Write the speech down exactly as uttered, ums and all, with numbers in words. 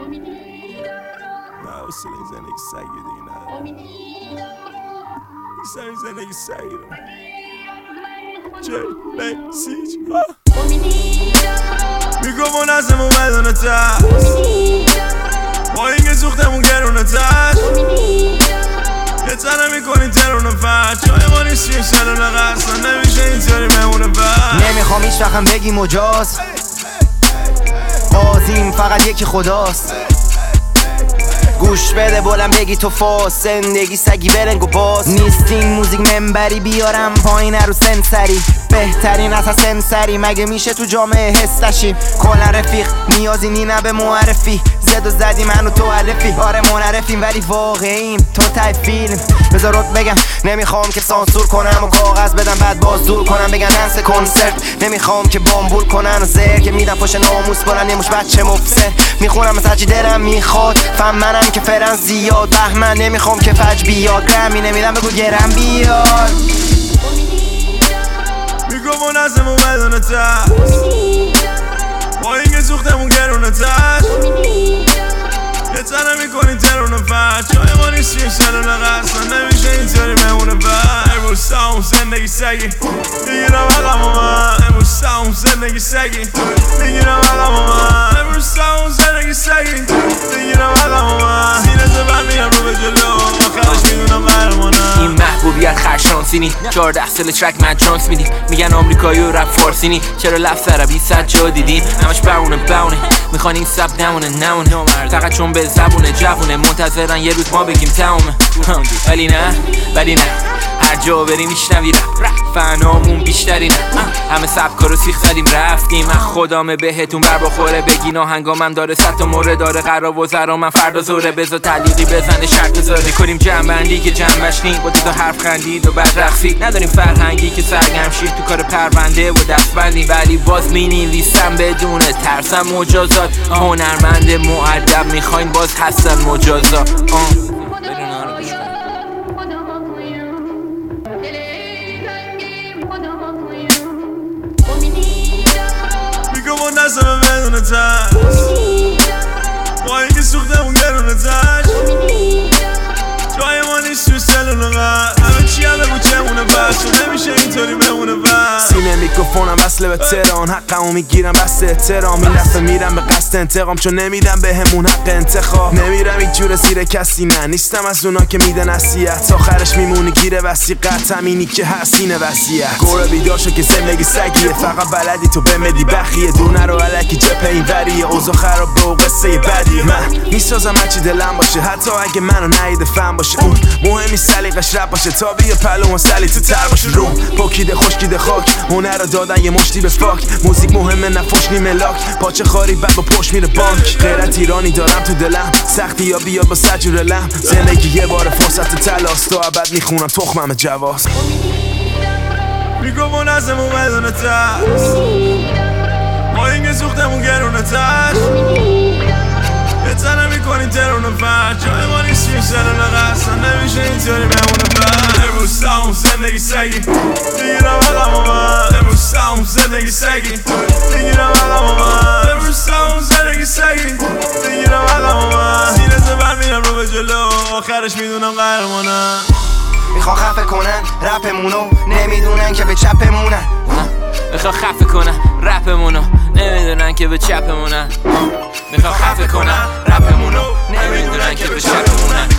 نه حوصله این زندگی سگی دیگه نه این زندگی سگی رو جی بیسیج میکروفون ازمون بدون تش با اینکه سوختمون گرونه تش یه تنه میکنی ترونه فش جای ما نیستی سلون قصد نمیشه اینطوری مهمونه بر نمیخوام هیچ وقتم بگی مجاز بازیم فقط یکی خداست گوش بده بولم بگی تو فاس زندگی سگی برنگ و باز نیست این موزیک منبری بیارم پایین رو سنسری بهترین از سنسری مگه میشه تو جامعه حسشیم کلا رفیق نیازی نی نه به معرفی زد و زدی منو تو علفی آره منعرفیم ولی واقعیم تو تای فیلم بذارت بگم نمیخوام که سانسور کنم و کاغذ بدم بعد باز دور کنم بگن انس کنسرت نمیخوام که بامبول کنن و زهر که میدم پاش ناموس بلن یه مش بچه مفسر میخونم از هرچی دلم میخواد فهم منم که فرن زیاد بهمن نمیخوام که فج بیاد گرمی نمیدم بگو گرم بیاد میکروفون ازمون بدون تش با اینکه سوختمون گرونه تش یه تنه میکنی ترونه فش جای ما نیستی سلون قصد نمیشه اینطوری مهمونه بر امروز ساون زندگی سگی میگیرم عقم و من امروز ساون زندگی سگی میگیرم عقم و من امروز ساون زندگی سگی میگیرم عقم و من سینه زبر میرم رو به جلو آخرش میدونم قهرمانم این محبوبیت خرشانسی نی چهارده سال ترک من جانس میدیم میگن آمریکایی و رپ فارسی نی چرا لفظ عربی صد جا دیدین همش بونه بونه میخوان این سب نمونه نمونه فقط چون به زبونه جوونه منتظرن یه روز ما بگیم تمومه ولی نه ولی نه هر جا بریم میشنوی رپ فنامون بیشتری نه همه سبکا رو سیخ زدیم رفتیم من خدامه بهتون بر بخوره بگین آهنگامم داره صد تا مورد داره قرار و زرا من فردا زوره بذار تعلیقی بزنه شرط بذاره کنیم جنبندی که جنبش نیم با دیدو حرف خندید و بعد رقصید نداریم فرهنگی که سرگرم شید تو کار پرونده و دستبندی ولی باز مینویسم بدون ترسم مجازات هنرمند مؤدب میخواین باز هستن مجازات میکروفون دستمه بدون تش با اینکه سوختمون گرونه تش جای ما نیست تو سلون قد همه چی هم بگو چمونه بس و نمیشه اینطوری بمونه بس سینه میکروفونم وصله به تهران حقمو میگیرم بس احترام این دفعه میرم به قصد انتقام چون نمیدم به همون حق انتخاب نمیرم یک جور زیر کسی نه نیستم از اونا که میدن نصیحت آخرش میمونی گیره وسیقت همینی که هستینه وصیت گوره بیدار شو که زندگی سگیه فقط بلدی تو بمدی بخیه دونه رو علکی جپه این وریه اوضاع خراب به و قصه بدی من میسازم هرچی دلم باشه حتی اگه منو نهیده فهم باشه اون مهمی سلیقش رپ باشه تا بیا پلو و سلی تو تر باشه روم پاکیده خشکیده خاک هنر رو دادن یه مشتی به فاک موزیک مهمه نفوش نیمه لاک پاچه خاری بعد با پشت میره بانک غیرت ایرانی دارم تو دلم سختی یا بیاد با سجور لم زندگی یه بار فرصت تلاست تا ابد میخونم تخمم جواز میکروفون ازمون بدون تش با اینکه سوختمون گرونه تش یه تنه میکنی ترونه فش جای ما نیستی سلون قصد نمیشه اینطوری بمونه بر امروز ساون زندگی سگی میگیرم عقم و من امروز ساون زندگی سگی میگیرم عقم و من امروز ساون زندگی سگی میگیرم عقم و من سینه زبر میرم رو به جلو آخرش میدونم قهرمانم میخوان خفه کنن رپمونو نمیدونن که به چپمونن میخوان خفه کنن رپمونو نمیدونن که به چپمونن میخوان خفه کنن رپمونو نمیدونن که به چپمونن